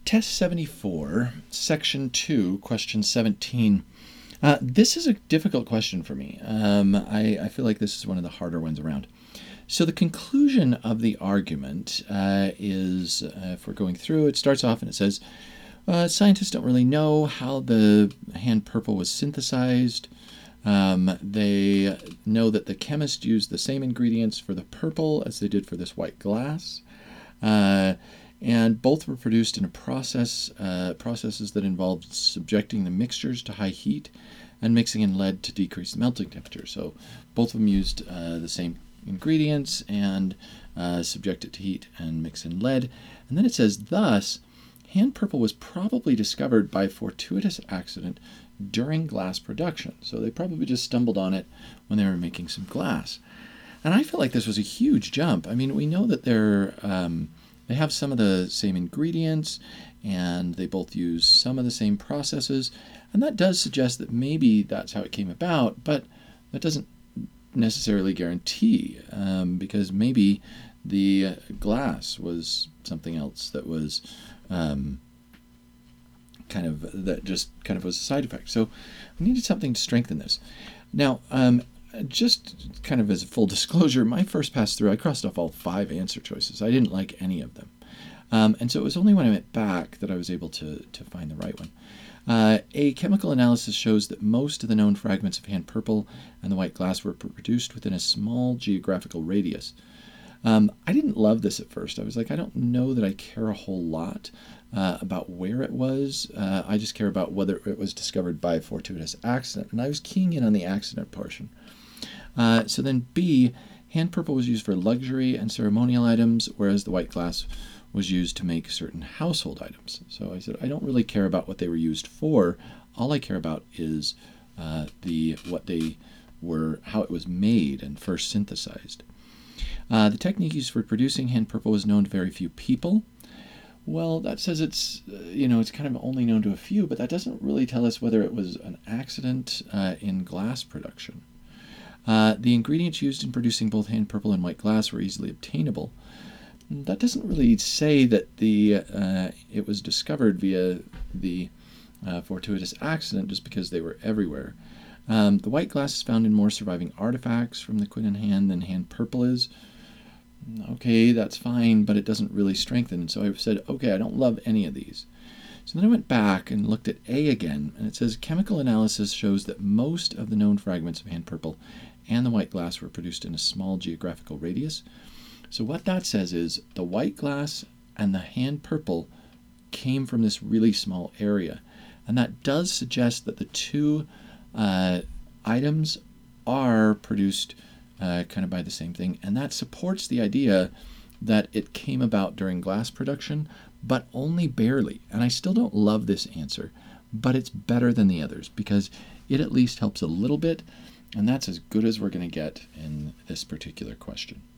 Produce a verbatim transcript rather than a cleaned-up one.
Test seventy-four, Section two, Question seventeen. Uh, this is a difficult question for me. Um, I, I feel like this is one of the harder ones around. So the conclusion of the argument uh, is, uh, if we're going through, it starts off and it says, uh, scientists don't really know how the hand purple was synthesized. Um, they know that the chemists used the same ingredients for the purple as they did for this white glass. Uh, and both were produced in a process, uh, processes that involved subjecting the mixtures to high heat and mixing in lead to decrease the melting temperature. So both of them used uh, the same ingredients and uh, subject it to heat and mix in lead. And then it says, thus, hand purple was probably discovered by fortuitous accident during glass production. So they probably just stumbled on it when they were making some glass. And I feel like this was a huge jump. I mean, we know that they're, um, they have some of the same ingredients, and they both use some of the same processes, and that does suggest that maybe that's how it came about, but that doesn't necessarily guarantee, um, because maybe the glass was something else that was um, kind of, that just kind of was a side effect. So we needed something to strengthen this. Now, um, just kind of as a full disclosure, my first pass through, I crossed off all five answer choices. I didn't like any of them. Um, and so it was only when I went back that I was able to, to find the right one. Uh, a chemical analysis shows that most of the known fragments of hand purple and the white glass were produced within a small geographical radius. Um, I didn't love this at first. I was like, I don't know that I care a whole lot uh, about where it was. Uh, I just care about whether it was discovered by a fortuitous accident. And I was keying in on the accident portion. Uh, so then B, hand purple was used for luxury and ceremonial items, whereas the white glass was used to make certain household items. So I said, I don't really care about what they were used for. All I care about is uh, the what they were, how it was made and first synthesized. Uh, the technique used for producing hand purple was known to very few people. Well, that says it's, uh, you know, it's kind of only known to a few, but that doesn't really tell us whether it was an accident uh, in glass production. Uh, the ingredients used in producing both hand purple and white glass were easily obtainable. That doesn't really say that the uh, it was discovered via the uh, fortuitous accident just because they were everywhere. Um, the white glass is found in more surviving artifacts from the Queen Anne hand than hand purple is. Okay, that's fine, but it doesn't really strengthen. And so I said, okay, I don't love any of these. So then I went back and looked at A again, and it says chemical analysis shows that most of the known fragments of hand purple and the white glass were produced in a small geographical radius. So what that says is the white glass and the hand purple came from this really small area. And that does suggest that the two uh, items are produced uh, kind of by the same thing. And that supports the idea that it came about during glass production, but only barely. And I still don't love this answer, but it's better than the others because it at least helps a little bit. And that's as good as we're going to get in this particular question.